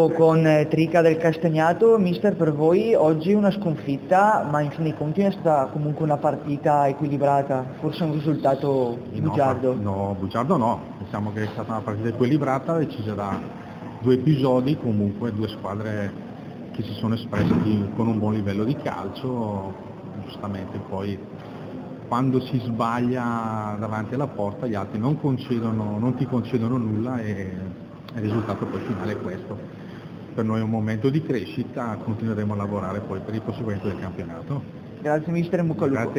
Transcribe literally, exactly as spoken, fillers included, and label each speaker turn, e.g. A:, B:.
A: Ecco, con eh, Trica del Castagnato, mister, per voi oggi una sconfitta, ma in fin dei conti è stata comunque una partita equilibrata, forse un risultato
B: No,
A: bugiardo.
B: no, bugiardo no, diciamo che è stata una partita equilibrata, decisa da due episodi, comunque due squadre che si sono espresse di- con un buon livello di calcio, giustamente poi quando si sbaglia davanti alla porta gli altri non, concedono, non ti concedono nulla e il risultato poi finale è questo. Per noi è un momento di crescita, continueremo a lavorare poi per il proseguimento del campionato.
A: Grazie mister, in bocca al lupo.
B: Grazie.